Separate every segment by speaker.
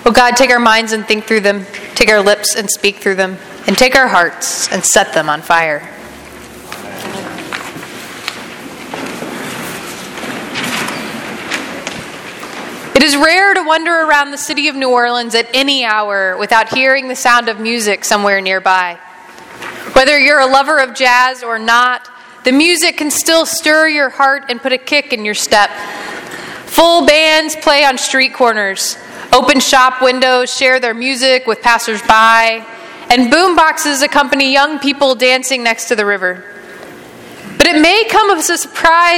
Speaker 1: Oh God, take our minds and think through them. Take our lips and speak through them. And take our hearts and set them on fire. It is rare to wander around the city of New Orleans at any hour without hearing the sound of music somewhere nearby. Whether you're a lover of jazz or not, the music can still stir your heart and put a kick in your step. Full bands play on street corners. Open shop windows share their music with passersby. And boom boxes accompany young people dancing next to the river. But it may come as a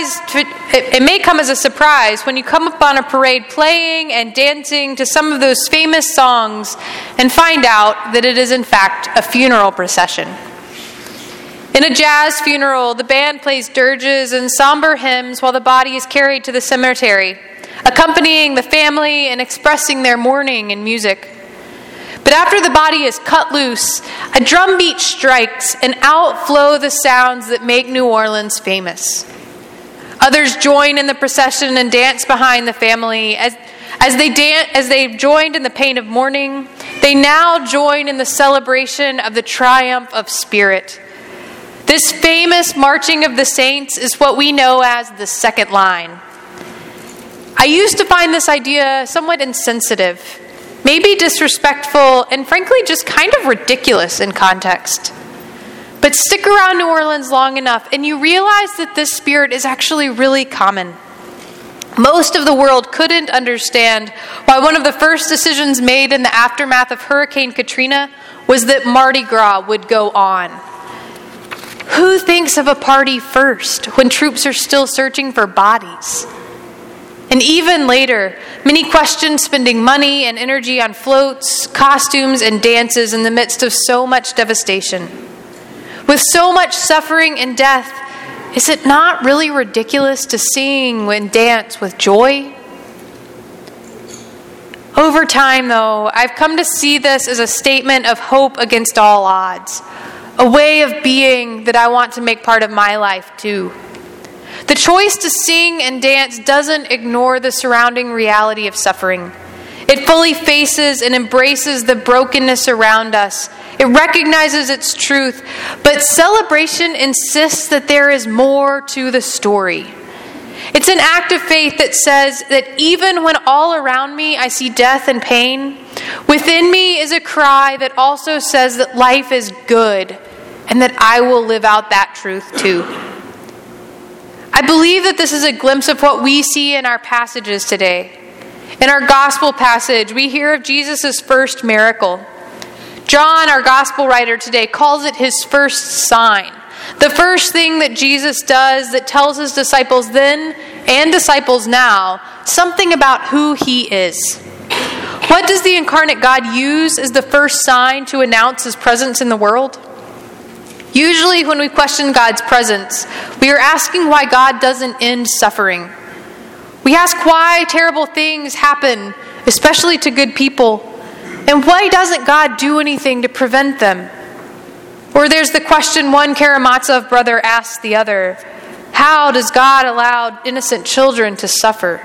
Speaker 1: surprise when you come upon a parade playing and dancing to some of those famous songs and find out that it is in fact a funeral procession. In a jazz funeral, the band plays dirges and somber hymns while the body is carried to the cemetery, accompanying the family and expressing their mourning in music. But after the body is cut loose, a drum beat strikes and out flow the sounds that make New Orleans famous. Others join in the procession and dance behind the family. As they joined in the pain of mourning, they now join in the celebration of the triumph of spirit. This famous marching of the saints is what we know as the second line. I used to find this idea somewhat insensitive, maybe disrespectful, and frankly just kind of ridiculous in context. But stick around New Orleans long enough and you realize that this spirit is actually really common. Most of the world couldn't understand why one of the first decisions made in the aftermath of Hurricane Katrina was that Mardi Gras would go on. Who thinks of a party first when troops are still searching for bodies? And even later, many question spending money and energy on floats, costumes, and dances in the midst of so much devastation. With so much suffering and death, is it not really ridiculous to sing and dance with joy? Over time, though, I've come to see this as a statement of hope against all odds, a way of being that I want to make part of my life too. The choice to sing and dance doesn't ignore the surrounding reality of suffering. It fully faces and embraces the brokenness around us. It recognizes its truth, but celebration insists that there is more to the story. It's an act of faith that says that even when all around me I see death and pain, within me is a cry that also says that life is good and that I will live out that truth too. I believe that this is a glimpse of what we see in our passages today. In our gospel passage, we hear of Jesus' first miracle. John, our gospel writer today, calls it his first sign. The first thing that Jesus does that tells his disciples then and disciples now something about who he is. What does the incarnate God use as the first sign to announce his presence in the world? Usually when we question God's presence, we are asking why God doesn't end suffering. We ask why terrible things happen, especially to good people, and why doesn't God do anything to prevent them? Or there's the question one Karamazov brother asks the other, how does God allow innocent children to suffer?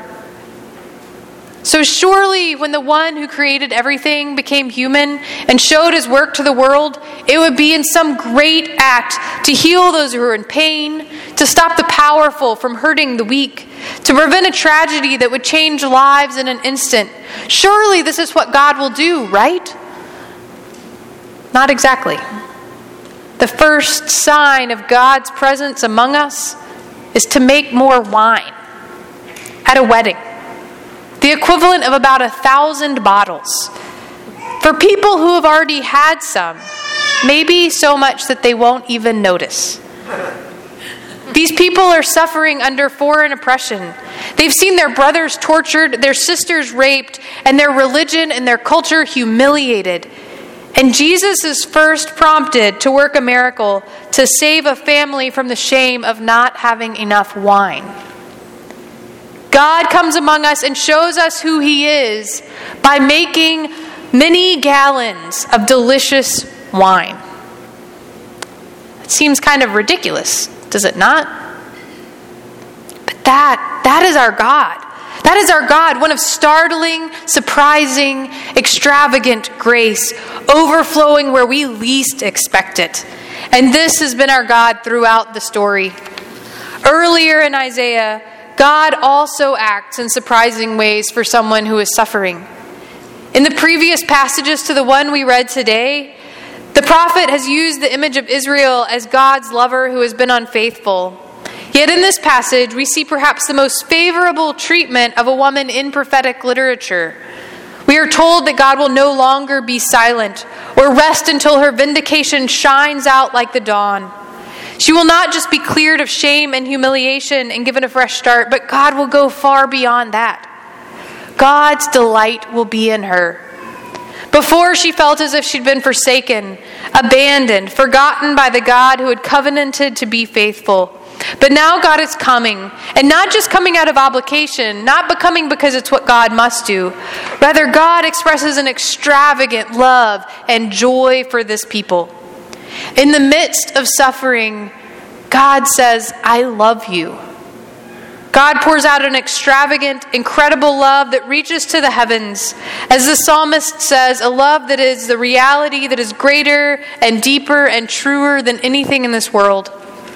Speaker 1: So surely when the one who created everything became human and showed his work to the world, it would be in some great act to heal those who are in pain, to stop the powerful from hurting the weak, to prevent a tragedy that would change lives in an instant. Surely this is what God will do, right? Not exactly. The first sign of God's presence among us is to make more wine at a wedding. The equivalent of about 1,000 bottles. For people who have already had some, maybe so much that they won't even notice. These people are suffering under foreign oppression. They've seen their brothers tortured, their sisters raped, and their religion and their culture humiliated. And Jesus is first prompted to work a miracle to save a family from the shame of not having enough wine. God comes among us and shows us who he is by making many gallons of delicious wine. It seems kind of ridiculous, does it not? But that is our God. That is our God, one of startling, surprising, extravagant grace, overflowing where we least expect it. And this has been our God throughout the story. Earlier in Isaiah, God also acts in surprising ways for someone who is suffering. In the previous passages to the one we read today, the prophet has used the image of Israel as God's lover who has been unfaithful. Yet in this passage, we see perhaps the most favorable treatment of a woman in prophetic literature. We are told that God will no longer be silent or rest until her vindication shines out like the dawn. She will not just be cleared of shame and humiliation and given a fresh start, but God will go far beyond that. God's delight will be in her. Before, she felt as if she'd been forsaken, abandoned, forgotten by the God who had covenanted to be faithful. But now God is coming, and not just coming out of obligation, not becoming because it's what God must do. Rather, God expresses an extravagant love and joy for this people. In the midst of suffering, God says, I love you. God pours out an extravagant, incredible love that reaches to the heavens. As the psalmist says, a love that is the reality that is greater and deeper and truer than anything in this world.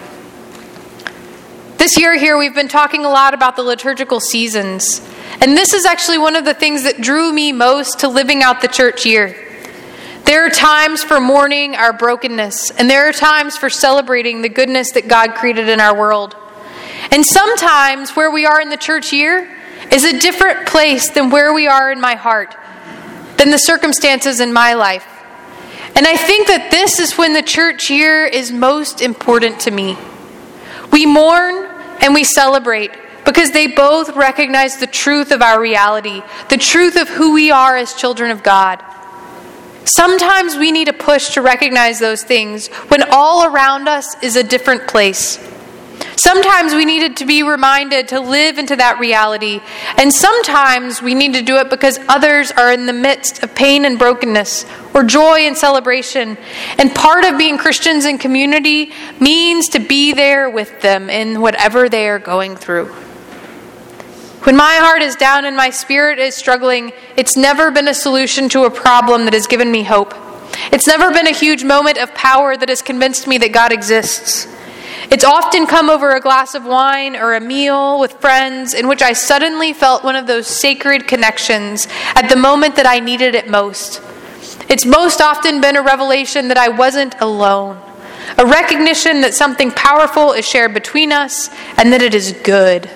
Speaker 1: This year here, we've been talking a lot about the liturgical seasons. And this is actually one of the things that drew me most to living out the church year. There are times for mourning our brokenness, and there are times for celebrating the goodness that God created in our world. And sometimes where we are in the church year is a different place than where we are in my heart, than the circumstances in my life. And I think that this is when the church year is most important to me. We mourn and we celebrate because they both recognize the truth of our reality, the truth of who we are as children of God. Sometimes we need a push to recognize those things when all around us is a different place. Sometimes we needed to be reminded to live into that reality, and sometimes we need to do it because others are in the midst of pain and brokenness, or joy and celebration. And part of being Christians in community means to be there with them in whatever they are going through. When my heart is down and my spirit is struggling, it's never been a solution to a problem that has given me hope. It's never been a huge moment of power that has convinced me that God exists. It's often come over a glass of wine or a meal with friends in which I suddenly felt one of those sacred connections at the moment that I needed it most. It's most often been a revelation that I wasn't alone, a recognition that something powerful is shared between us and that it is good.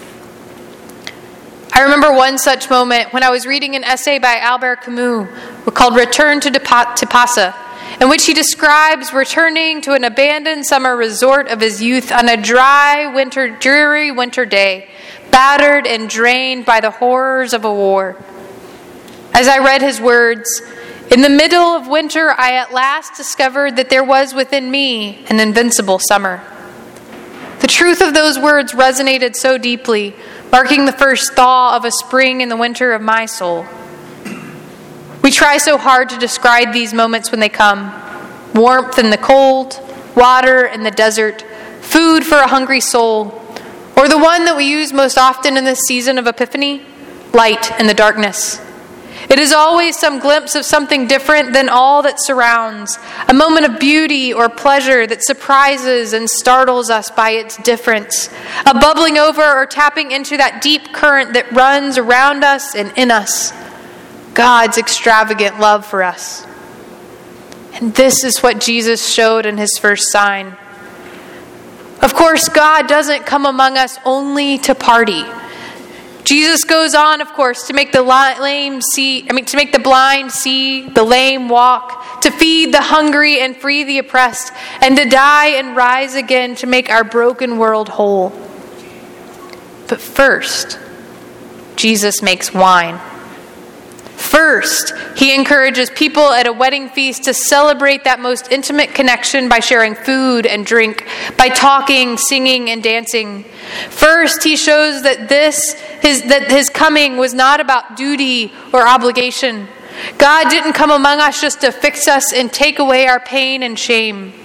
Speaker 1: I remember one such moment when I was reading an essay by Albert Camus called Return to Tipasa, in which he describes returning to an abandoned summer resort of his youth on a dreary winter day, battered and drained by the horrors of a war. As I read his words, in the middle of winter, I at last discovered that there was within me an invincible summer. The truth of those words resonated so deeply, marking the first thaw of a spring in the winter of my soul. We try so hard to describe these moments when they come. Warmth in the cold, water in the desert, food for a hungry soul, or the one that we use most often in this season of Epiphany, light in the darkness. It is always some glimpse of something different than all that surrounds, a moment of beauty or pleasure that surprises and startles us by its difference, a bubbling over or tapping into that deep current that runs around us and in us. God's extravagant love for us. And this is what Jesus showed in his first sign. Of course, God doesn't come among us only to party. Jesus goes on, of course, to make the blind see, the lame walk, to feed the hungry and free the oppressed, and to die and rise again to make our broken world whole. But first, Jesus makes wine. First, he encourages people at a wedding feast to celebrate that most intimate connection by sharing food and drink, by talking, singing, and dancing. First, he shows that his coming was not about duty or obligation. God didn't come among us just to fix us and take away our pain and shame.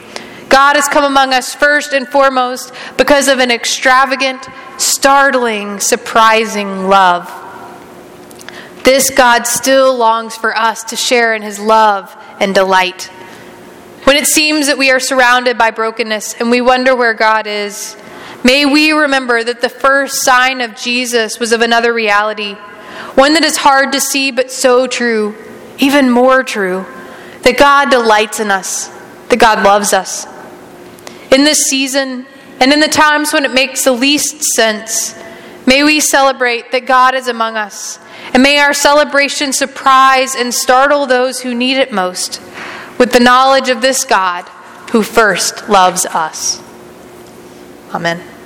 Speaker 1: God has come among us first and foremost because of an extravagant, startling, surprising love. This God still longs for us to share in his love and delight. When it seems that we are surrounded by brokenness and we wonder where God is, may we remember that the first sign of Jesus was of another reality, one that is hard to see but so true, even more true, that God delights in us, that God loves us. In this season, and in the times when it makes the least sense, may we celebrate that God is among us, and may our celebration surprise and startle those who need it most with the knowledge of this God who first loves us. Amen.